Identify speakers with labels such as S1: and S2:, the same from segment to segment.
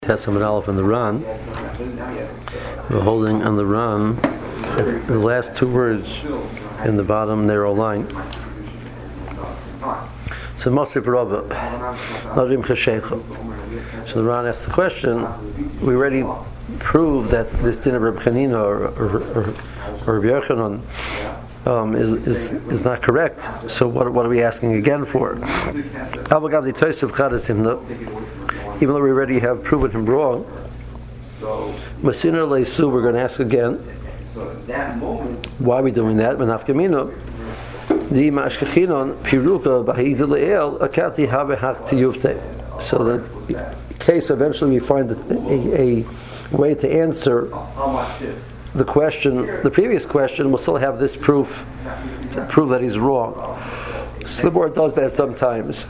S1: Tessim and Aleph and the Ran. We're holding on the Ran the last two words in the bottom narrow line. So Moshe Barabba, Nadim Chashecha. So the Ran asked the question. We already proved that this din of Reb Chanina or Reb Yochanan is not correct. So what are we asking again for? Even though we already have proven him wrong, Masina Leisu, we're going to ask again. Why are we doing that? Menafkamino, the Mashkachinon Piruka Bahid Leel Akati Habe Hakti Yufte. So that in case eventually we find a way to answer the question, the previous question, we'll still have this proof to prove that he's wrong. So the board does that sometimes.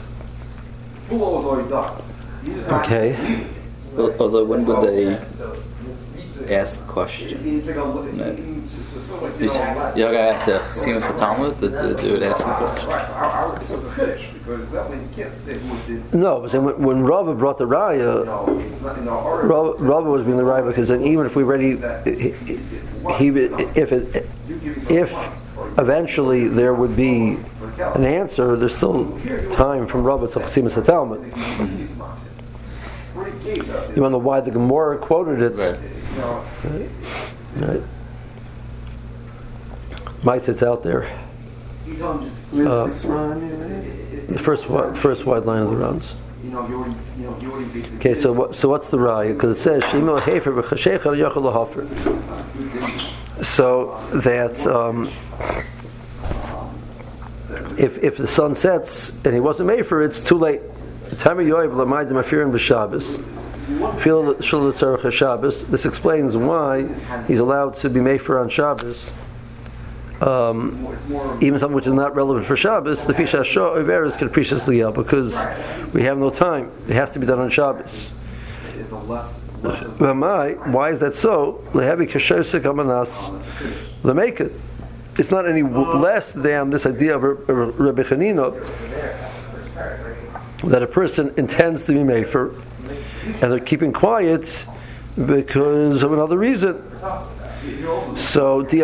S1: Okay.
S2: Although when would they ask the question? You're going to have to see Mr. Talmud that they would ask the question.
S1: No, but when Rava brought the Raya, Rava was being the Raya because then even if we already, if eventually there would be an answer, there's still time from Rava to see Mr. Talmud. You want to know why the Gemara quoted it? Right. Mice, it's out there. The first wide line of the runs. Okay, so what's the raya? Because it says Shimon Hefer v'Chashecha Yochel Lahafer. So that if the sun sets and he wasn't made for it, it's too late. This explains why he's allowed to be made for on Shabbos. Even something which is not relevant for Shabbos, the Fisha Shah Over is capricious liyah because we have no time. It has to be done on Shabbos. Why is that so? It's not any less than this idea of Rebbe Chanina that a person intends to be mefer and they're keeping quiet because of another reason. So if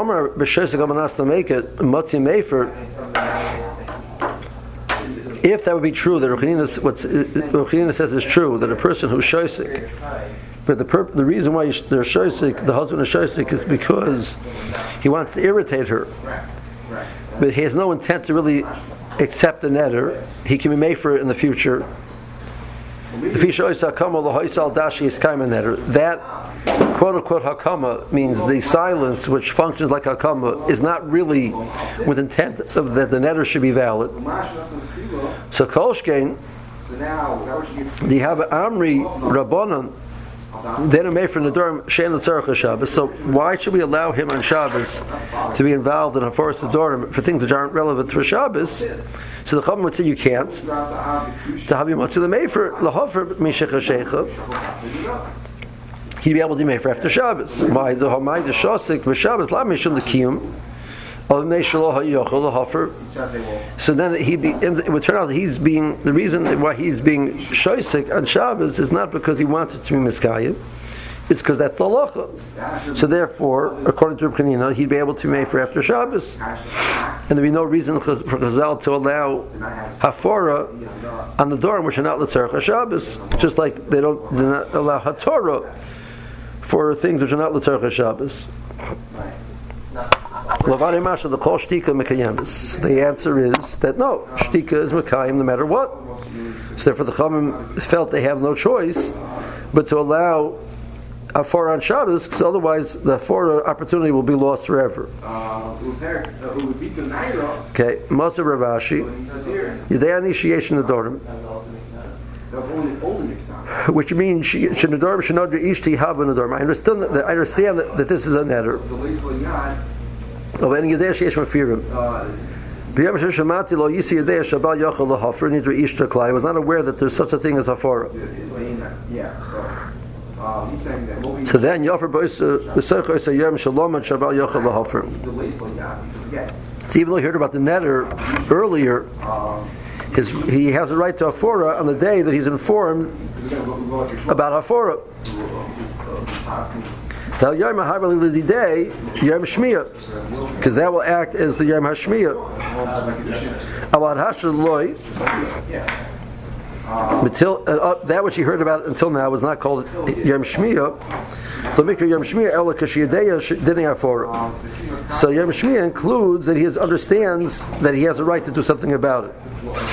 S1: that would be true, that what Rechanina says is true, that a person who's shoisik, but the reason why they're shoisik, the husband is shoisik, is because he wants to irritate her, but he has no intent to really accept the netter. He can be made for it in the future. That quote-unquote hakama means the silence which functions like hakama is not really with intent that the netter should be valid. So kolshkein, the have amri rabbanon, then a made for Nadurim shein l'tzarech Shabbos. So why should we allow him on Shabbos to be involved in a forest Nadurim for things which aren't relevant for Shabbos? So the Chacham would say you can't. To have you much of the mefer lahofer mishach hashecha, he'd be able to be mefer after Shabbos. My the shosik v'Shabbos la mishum l'kiyum. So then it would turn out that the reason why he's being shoisik on Shabbos is not because he wanted to be miskayim, it's because that's the halacha. So therefore, according to Reb Chanina, he'd be able to be made for after Shabbos, and there'd be no reason for Chazal to allow hafora on the door which are not l'tzarech Shabbos, just like they do not allow hatorah for things which are not l'tzarech Shabbos. The answer is that no, shtika is mekayim no matter what. So therefore the Chachamim felt they have no choice but to allow a four on Shabbos, because otherwise the four opportunity will be lost forever. Okay, Maser Ravashi, Yedei initiation of Dorim, which means Shinadorim Shinodra Ishti Hava Nadorim. I understand that this is a netter. It was not aware that there's such a thing as hafara. So then Yofer So even though he heard about the netter earlier, he has a right to hafora on the day that he's informed about hafora. Because that will act as the Yom HaShmiyah. That which he heard about until now was not called Yom Shmiyah. So Yom Shmiyah includes that he understands that he has a right to do something about it.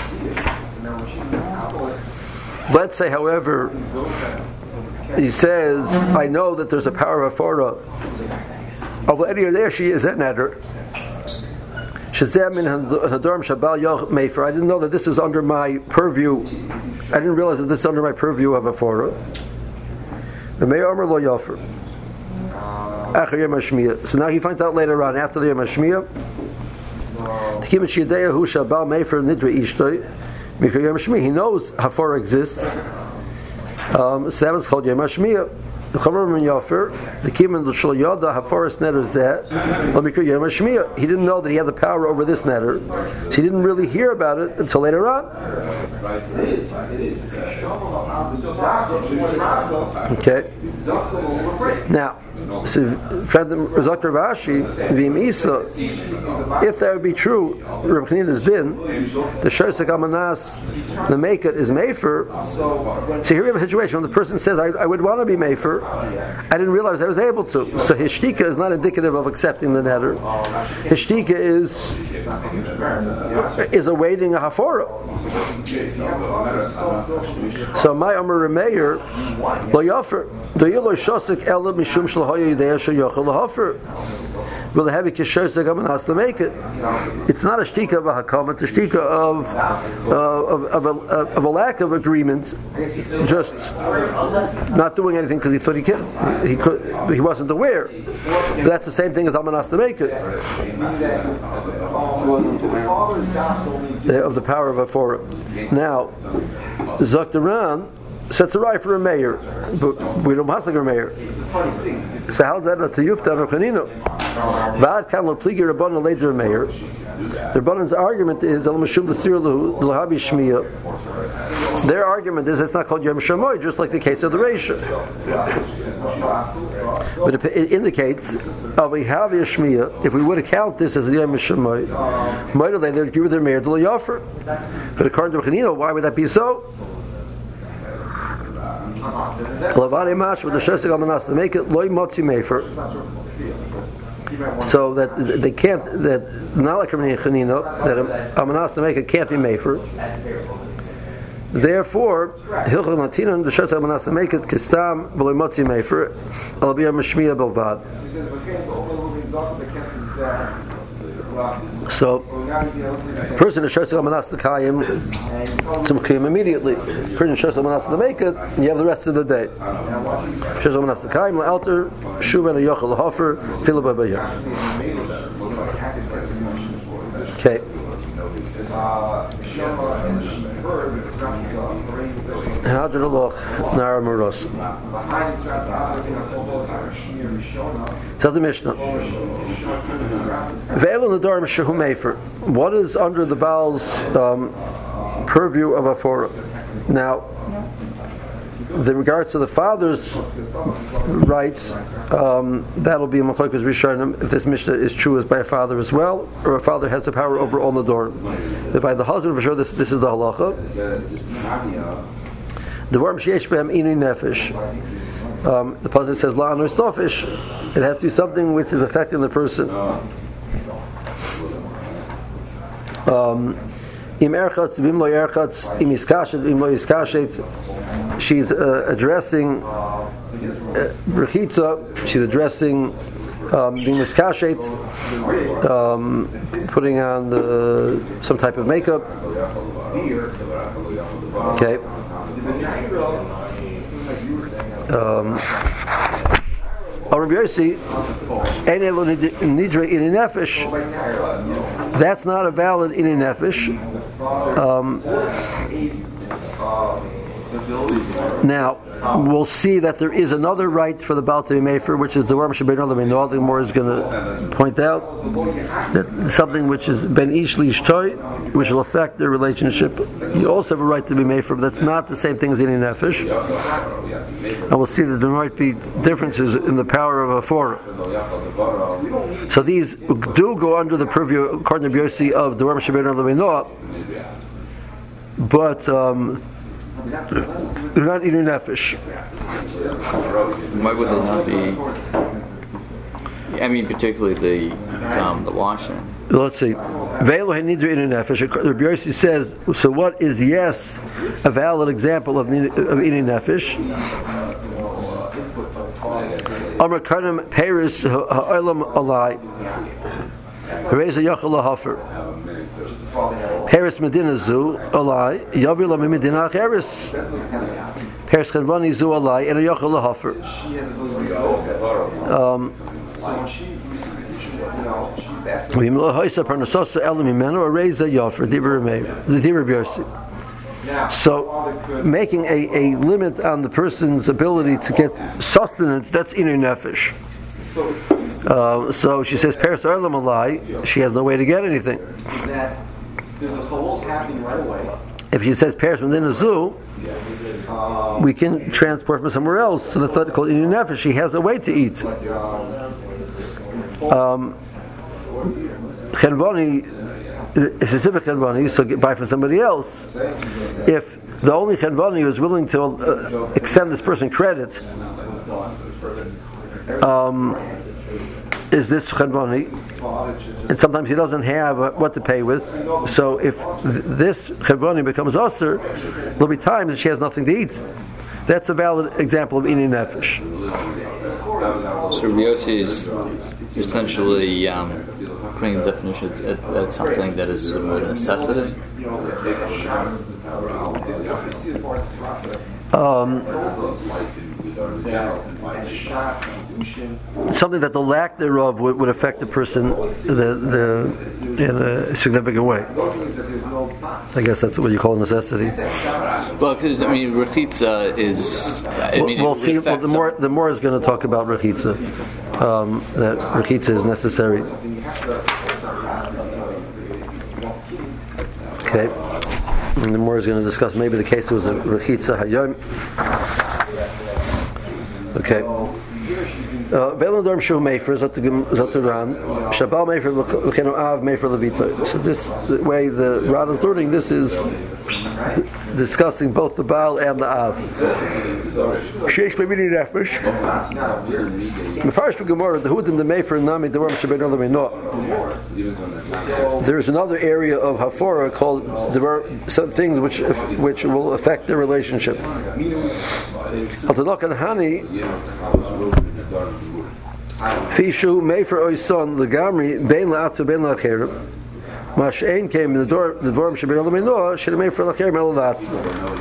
S1: Let's say, however, he says, I know that there's a power of Hafara. Already there she is at Neder. I didn't know that this is under my purview. I didn't realize that this is under my purview of Hafara. So now he finds out later on, after the Yom HaShmiyah, he knows Hafara exists. So that was called Yom HaShmiyah. The Kiman Shal Yoda Hafaras Neder Zeh Lamikra Yom HaShmiyah. He didn't know that he had the power over this neder, so he didn't really hear about it until later on. Okay. Now, so Dr. Rashi, if that would be true, Reb Chanina's din, the Shosek Amanas, the Meikat is Mefer. So here we have a situation when the person says, I would want to be Mefer, I didn't realize I was able to. So his shtika is not indicative of accepting the neder. His shtika is awaiting a hafora. So my Amar Meir lo yafer do yilo shosek ela mishum shel hoya yidei sheyochel lahafer. Will have a kishosek amanas to make it. It's not a shtika of a hakam. It's a shtika of a lack of agreement, just not doing anything because he thought he wasn't aware. But that's the same thing as amanas to make it. Of the power of a forum. Now, Zaktaran sets a right for a mayor, but we don't have a mayor. So how's that not to Yufta or Chanina? Vad kan lo pligi Rabbanan later mayor. The Rabbanan's argument is their argument is it's not called Yom Shamoy, just like the case of the Reisha. But it indicates we have a Shmiyah. If we would account this as a Yom Shamoy, might have they would give their mayor to the offer. But according to Chanina, why would that be so? With the Shesek Amanas to make it loy motzi mefer. So that they can't, that not like Chanina, that Amanas to make it can't be mefer. Therefore, Hilchot Matinan the Shesek Amanas to make it kistam loy motzi mefer. I'll be a mishmiya belvad. So, person who shows Amanas the Kayim to Kayim immediately. Person who shows Amanas to make it, you have the rest of the day. Shows Amanas the Kayim, Alter, Shumen, Yochel, Hofer, Philip Abayar. Okay. Hadroloch Nara Maros. Tell the Mishnah. What is under the Baal's purview of Hafora? Now, in regards to the father's rights, that'll be a Machlokes Rishonim if this Mishnah is true as by a father as well, or a father has the power over all Nadorim. If by the husband, for sure, this is the halacha. The worm sheyesh behem inu nefesh. The pasuk says la anus nefesh. It has to be something which is affecting the person. Im erchatz v'im lo erchatz, im iskashet v'im lo iskashet. She's addressing rechitza. She's addressing being miskashet, putting on some type of makeup. Okay. That's not a valid in nefesh. Now, we'll see that there is another right for the Baal to be Mefer, which is the Worm Shebein Olam Eino. The Gemara is going to point out that something which is Ben Ish Lish Toy, which will affect their relationship. You also have a right to be Mefer, but that's not the same thing as Inin Nefesh. And we'll see that there might be differences in the power of a forum. So these do go under the purview, according to Yossi, of the Worm Shebein Olam Eino, but they're not Inin Nefesh.
S2: Why would they not be? I mean, particularly the washing.
S1: Let's see. Ve'elo henidru Inin Nefesh. Rabbi Yossi says. So, what is a valid example of Inin Nefesh? Amar Karnam Paris Ha'olam Alai. Reza Yachal Hafer. Paris Medina Zu Alai Yavila Medina Paris Paris Kanvani Zu Alai and a Yachal Hafer. So, making a limit on the person's ability to get sustenance, that's Inin Nefesh. So she says, Paris Arlam Alai, she has no way to get anything. If she says Paris within a zoo, we can transport from somewhere else. So that's not called Inin Nefesh. She has a way to eat. Chenvani, a specific Chenvani, so buy from somebody else. If the only Chenvani who is willing to extend this person credit is this Chenvani, and sometimes he doesn't have what to pay with. So if this Chenvani becomes Osir, there'll be times that she has nothing to eat. That's a valid example of Inin Nefesh.
S2: So Yossi is essentially putting a definition at something that is sort of a necessity.
S1: Something that the lack thereof would affect the person in a significant way. I guess that's what you call a necessity.
S2: Well, because rechitza is.
S1: We'll see. Well, the more is going to talk about rechitza. That rechitza is necessary. Okay. And the more is going to discuss maybe the case was a rechitza hayom. Okay. Ve'lo dorm shu mefer zaturan shabal mefer l'chenu av mefer levita. So this the way the Rad is learning, this is discussing both the Baal and the Av. Sheish b'mini nefesh. Mefarish b'gemara the hudim the mefer nami the worm shebein olam eino. There is another area of hafora called there are some things which will affect their relationship. Altanokan hani fishu mefer oison legamri bein la'atzu bein la'acherim. Mashein came in the dorm shebein olam eino should have made for la'acherim el la'atzu.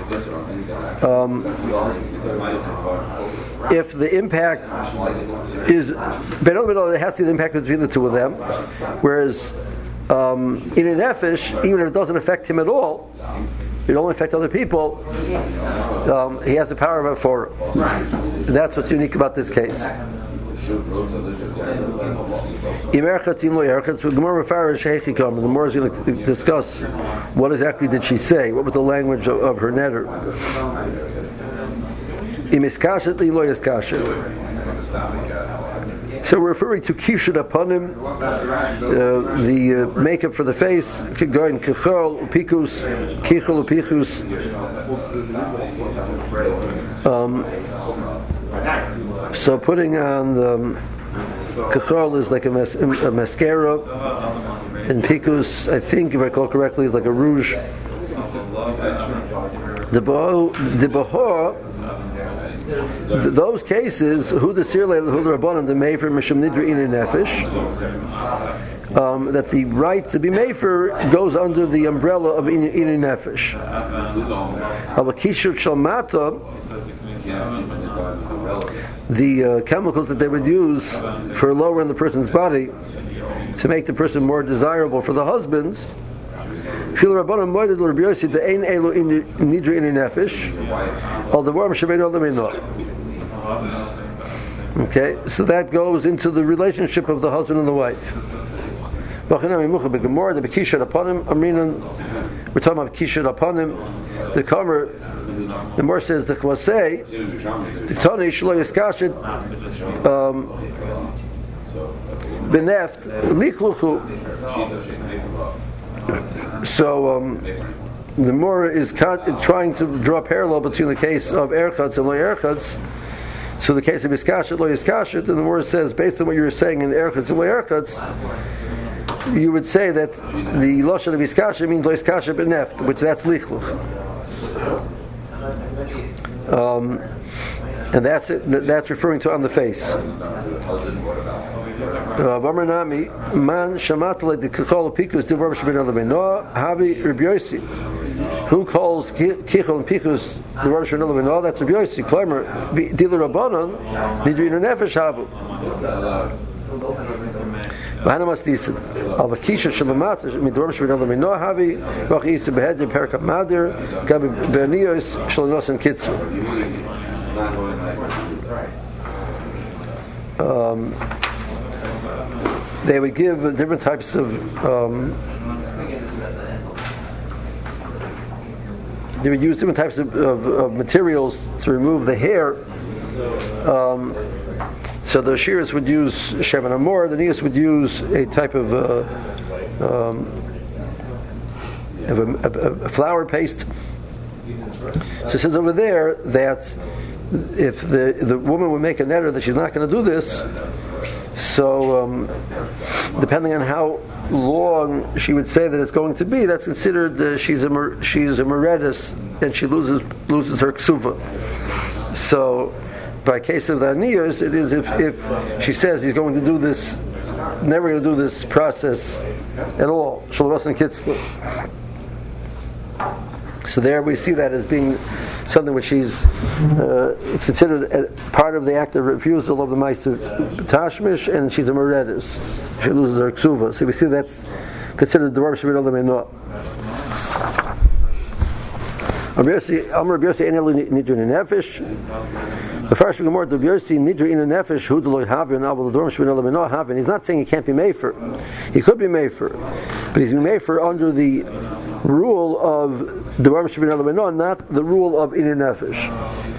S1: If the impact is bein olam eino, it has to be the impact between the two of them. Whereas in a nefesh, even if it doesn't affect him at all, it only affects other people. He has the power of a forum. That's what's unique about this case. The Gemara is going to discuss what exactly did she say, what was the language of her netter. So we're referring to Kishud upon him, the makeup for the face, going Kichol, Upikus, Kichol, Upikus. So putting on Kichol is like a mascara, and Pikus, I think if I recall correctly, is like a rouge. The Bahor, those cases, who the Sirle, who the Rabbanan, the Mefer, Mishum Nidra Inin Nefesh, that the right to be Mefer goes under the umbrella of Inin Nefesh. Kishut Shalmata, the chemicals that they would use for lowering the person's body to make the person more desirable for the husbands, Fil Rabbanan moeded Rabbi Yossi the ein elu nidra in nefesh, al devarim shebeinu lemino. Okay, so that goes into the relationship of the husband and the wife. We're talking about Kishat upon him. The Kamer, the Mor says the Chvasei, the Tani Shlo Yiskashit Beneft Lichluchu. So the Mor is trying to draw a parallel between the case of Erchatz and Lo Erchatz. So the case of Yiskashit, Lo Yiskashit, and the Mor says, based on what you were saying in Erchatz and Lo Erchatz, you would say that the Lashon of Yiskashit means Lo Yiskashit Beneft, which that's Lichluch. And that's it. That's referring to on the face. V'amernami man shamatale dekachol pikus devar shebin alavino havi Rabbi Yossi, who calls kichol and pikus devar shebin alavino. That's Rabbi Yossi. Klamer diler rabbanon nidrin nefesh havu. V'hanamas disin al vakisha shalamat midvar shebin alavino havi v'achis behed perkap madir gabi bernios shalanos and kitzu. They would give different types of they would use different types of materials to remove the hair. So the shearers would use shemen hamor, the nias would use a type of a flour paste. So it says over there that if the woman would make a neder that she's not going to do this, so depending on how long she would say that it's going to be, that's considered she's a meredis and she loses her ksuva. So by case of the aniyos, it is if she says he's going to do this, never going to do this process at all. Shalvas and kitzvah. So there we see that as being something which she's it's considered part of the act of refusal of the Ma'aser Tashmish, and she's a meredis. She loses her ksuva. So we see that's considered the Rabbi Shmuel Lemeno. Rabbi Yossi ein elu nidra in nefesh. The first Gemara, Rabbi Yossi nidra in nefesh hu d'lo havin abel the Rabbi Shmuel Lemeno havin. He's not saying he can't be mefer. He could be mefer, but he's mefer under the rule of the Rabbi Shmuel Lemeno, not the rule of inu nefesh.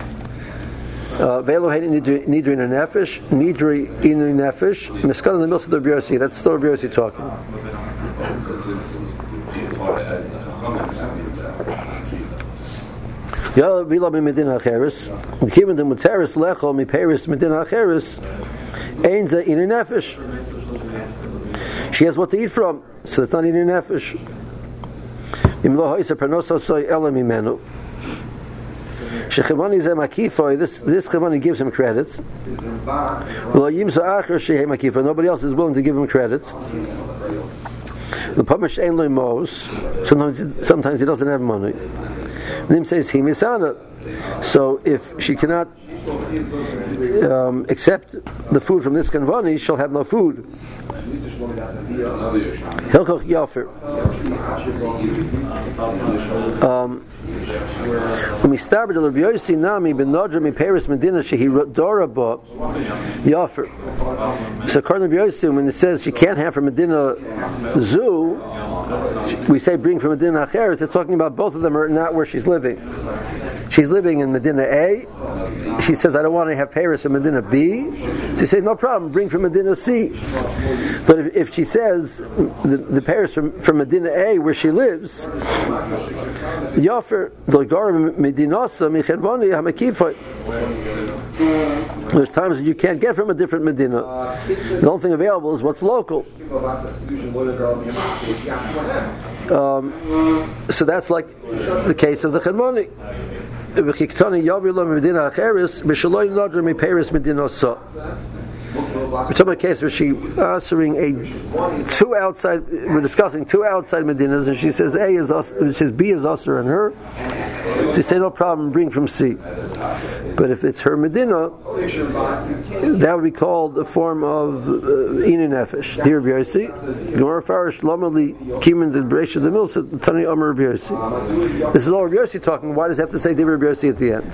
S1: Ve'lo hein nidra in nefesh, nidra inu nefesh. Miskan in the middle of the Rabbi Yossi. That's still Rabbi Yossi talking. She has what to eat from, so it's not eating nefesh. This chevani gives him credits. Nobody else is willing to give him credits. Sometimes he doesn't have money. Nim says he misana. So if she cannot accept the food from this kanvani, she'll have no food. Hilkoch yafer. Umistarber de Rabbi Yossi nami ben Nadra mi Paris Medina shehi doraba yafer. So according to Rabbi Yossi, when it says she can't have from Medina zoo, we say bring from Medina Acheres. It's talking about both of them are not where she's living. She's living in Medina A. She says, I don't want to have Paris in Medina B. She says, no problem, bring from Medina C. But if she says the Paris from Medina A, where she lives, Yofer, there's times that you can't get from a different Medina. The only thing available is what's local. So that's like the case of the Chedmoni. We're talking about a case where she answering we're discussing two outside Medinas, and she says she says B is usher and her. She says no problem, bring from C. But if it's her Medina, that would be called a form of Inu Nefesh. Dear Rabbi Yossi, Gemara Farish Lamali Kimin the Bereishah the Milsa Tani Amar Rabbi Yossi. This is all Rabbi Yossi talking. Why does it have to say Dear Rabbi Yossi at the end?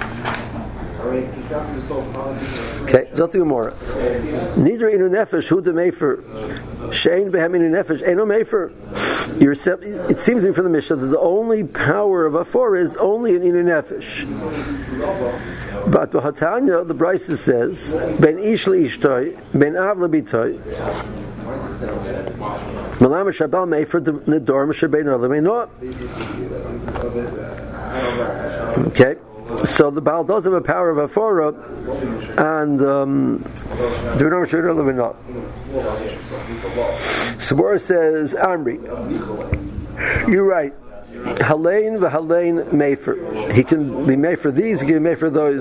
S1: Okay, Zot Gemara. Nidra Inu Nefesh Hu de Mefer Shein Behem Inu Nefesh Eino Mefer. It seems to me from the Mishnah that the only power of Afora is only in Inu Nefesh. But the Hatanya, the Brisa says, Ben Ish Le'ishtoi, Ben Av Le'bitoi, Malam Shabal Mefer Nedor Meshabein Le'meinot. Okay. So the Baal does have a power of Afora, and Sabora says, Amri, you're right. Halein v'halein mefer. He can be made for these, he can be made for those.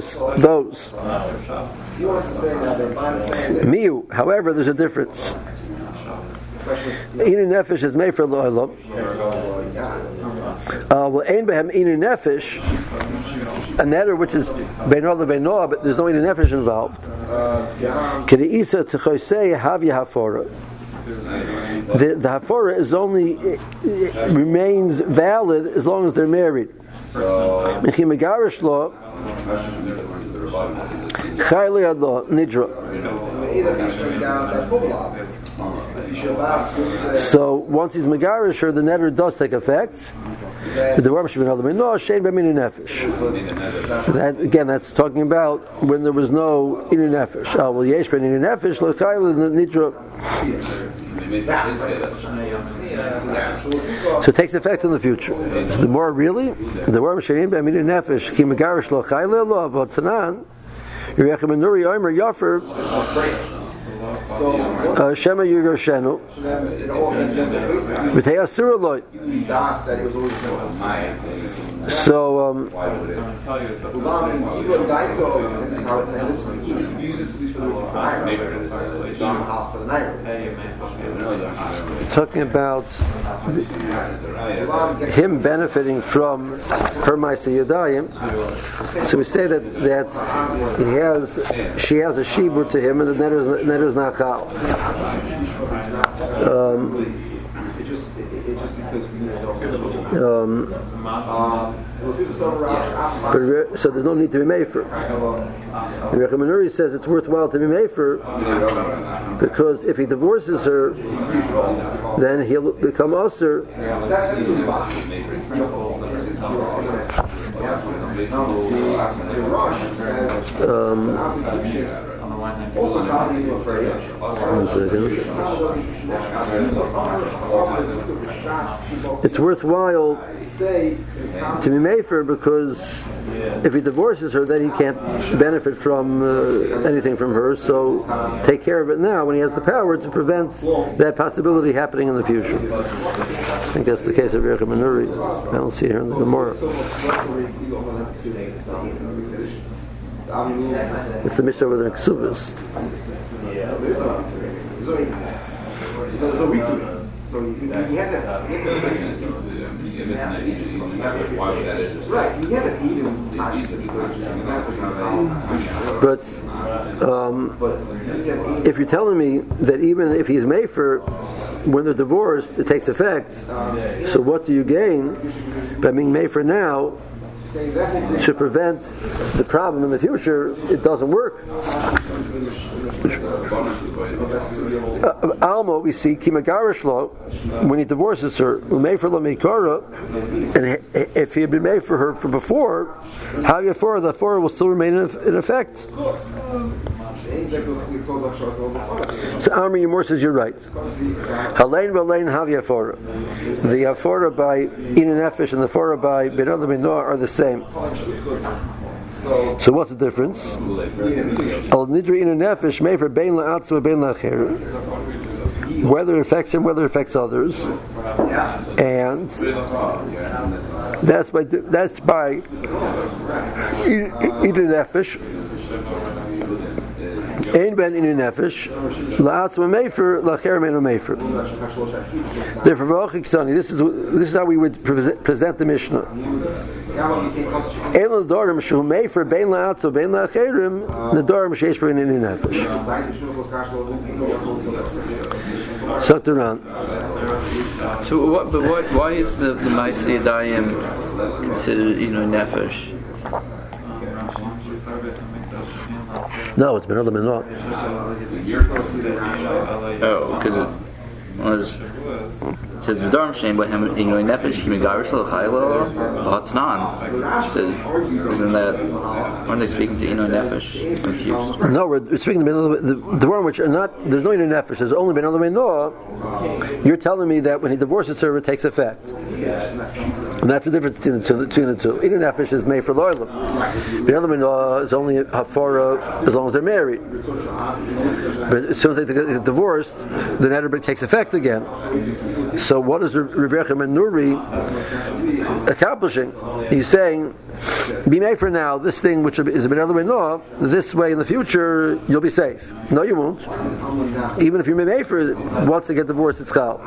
S1: Miu, however, there's a difference. Inu nefesh is made for lo'olam. Well, ein behem inu nefesh, a netter which is beinoah lebeinoah, but there's no inu nefesh involved. K'de'isa t'chosei havya hafora. The hafora is only remains valid as long as they're married. Mechi megarish lo chayli adlo nidra. So once he's megarish, the netter does take effect. That, again, that's talking about when there was no inu nefesh. Well, yesh ben inu nefesh lo chayli nidra. So it takes effect in the future. So the more really, the more Mishayim b'aminu nefesh ki megarish lo chayli lo but tanan Yerechem and Nuri Omer Yafer Shema Yirgoshenu V'tei Asura Loi. So talking about him benefiting from her Ma'aseh Yadayim, so we say that she has a shibur to him, and the netter is not chal. So there's no need to be mefer. Rebbe Menuri says it's worthwhile to be mefer because if he divorces her, then he'll become usher. It's worthwhile to be mefer because if he divorces her, then he can't benefit from anything from her. So take care of it now when he has the power to prevent that possibility happening in the future. I think that's the case of Rebbe Menuri. I don't see it here in the Gemara. It's the Mishnah with the Ksubas. So you have that. But if you're telling me that even if he's mefer, when they're divorced, it takes effect. So what do you gain by being mefer now? To prevent the problem in the future, it doesn't work. Alma, we see Kimagarishlo, when he divorces her, Umefer la Meikara, and if he had been made for her from before, how the Fora will still remain in effect. So Amri Yamor says you're right. Halein v'alein hav yafora. The yafora by Inu Nefesh and the fora by Beinoah lebeinoah are the same. So what's the difference? Al nidra Inu Nefesh made for bein la'atzma bein la'acher. Whether it affects him, whether it affects others, and that's by Inu Nefesh. Ein ben inu nefesh, la'atzma mefer, la'cher meinu mefer. Therefore, this is how we would present the Mishnah. Elo Dorim Shu Mefer Bein La'atzo Bein La'acherim Nedorim Sheish Bein Inin Nefesh.
S2: So why is the Ma'aseh Yadayim considered Nefesh?
S1: No, it's Ben Adam and not.
S2: Oh, because it says V'darim Shem B'hem Nefesh Ki Megarish L'Chayil V'Hatznan. So isn't that? Aren't they speaking to Nefesh? Confused.
S1: No, we're speaking to the one which are not. There's no Nefesh. There's only Ben Adam and Noah. You're telling me that when he divorces her, it takes effect, and that's the difference between the two. Nefesh is made for loyal. Ben Adam and Noah is only hafara as long as they're married. But as soon as they get divorced, the neder takes effect again. So what is Rebbe Menuri accomplishing? He's saying, be made for now, this thing which is a Ben Adam and Noah, this way in the future, you'll be safe. No, you won't. Even if you're made for it, once they get divorced, it's chal.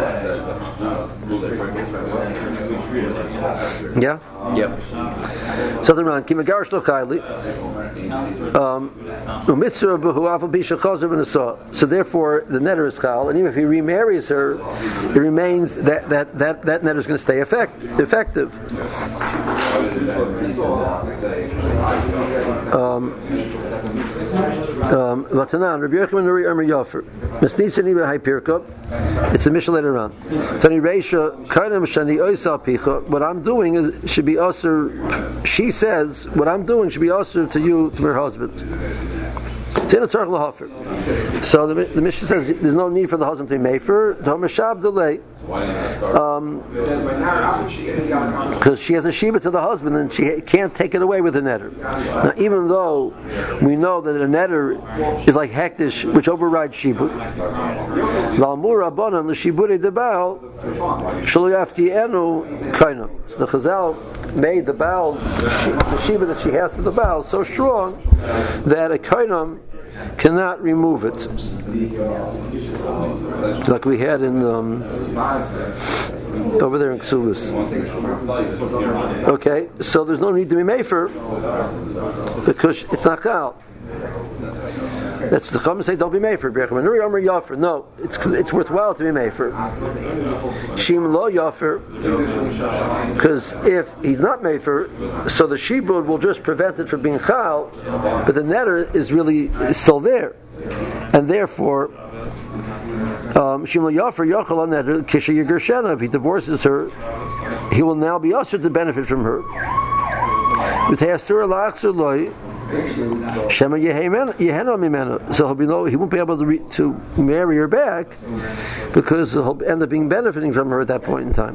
S1: Yeah?
S2: Yep.
S1: So the Ran, Kimagarish lo chayli, so therefore the netter is chal, and even if he remarries her, it remains that netter is going to stay effective. Vatanan, Rabbi Yochanan Nuri Amar Yofer, Mesnisani B'Hai Pirka. It's a mission later on. Tani Reisha Kainam Shani Oisal Picha. What I'm doing should be usher. She says what I'm doing should be usher to you, to her husband. So the Mishnah says there's no need for the husband to be mefer. Delay. Because she has a shiba to the husband and she can't take it away with a netter. Now, even though we know that a netter is like hektish, which overrides shiba, so the Chazal made the baal, the shiba that she has to the baal, so strong that a kainam cannot remove it, like we had in over there in Ksubis. Okay, so there's no need to be mefer because it's not chal. That's the Chum say don't be mefer. No, it's worthwhile to be mefer. Shim lo yafer, because if he's not mefer, so the shibud will just prevent it from being chal, but the netter is really still there, and therefore Shim lo yafer yachal on netter kisha yigershena. If he divorces her, he will now be ushered to benefit from her. So he won't be able to marry her back because he'll end up being benefiting from her at that point in time.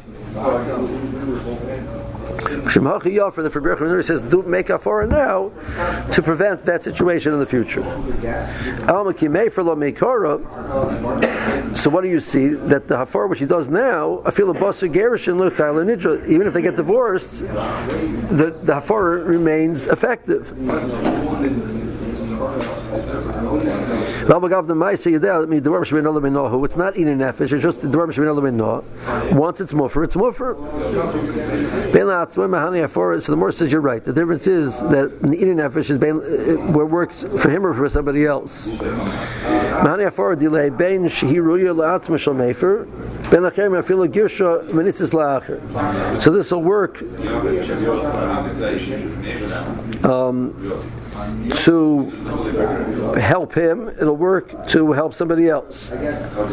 S1: For the Rebbe says, do make hafara now to prevent that situation in the future. So what do you see? That the hafara which he does now, even if they get divorced, the hafara remains effective. It's not eating nefesh, it's just the dvar b'shemina l'minoah. Once it's muffer, it's muffer. So the Morse says you're right. The difference is that the eating nefesh is what works for him or for somebody else. Mahani afar delay bein shehiruya la'atzma shel mefer ben lachem afilu girsha menitzis la'acher. So this will work to help him. It'll work to help somebody else. The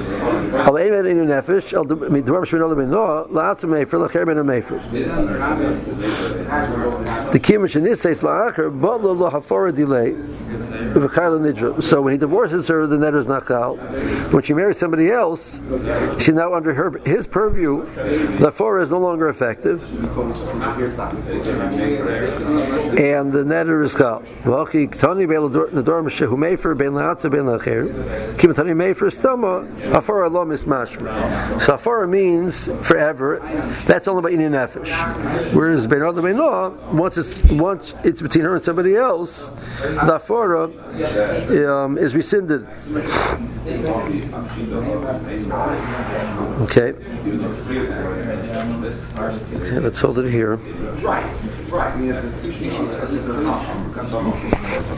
S1: kiyum says la'acher, but lo hafara delay. So when he divorces her, the netter is not chal. When she marries somebody else, she's now under his purview. The hafara is no longer effective, and the netter is chal. Halachi Ktani Beil Nador Shehu Mefer Ben Laatza Ben Lacher Kimatani Mefer Stoma Afara Lo Mismashma. So Afara means forever. That's all about Inyan Nefesh. Whereas Ben Adam Ben Noah, once it's between her and somebody else, the Afara is rescinded. Okay, let's hold it here.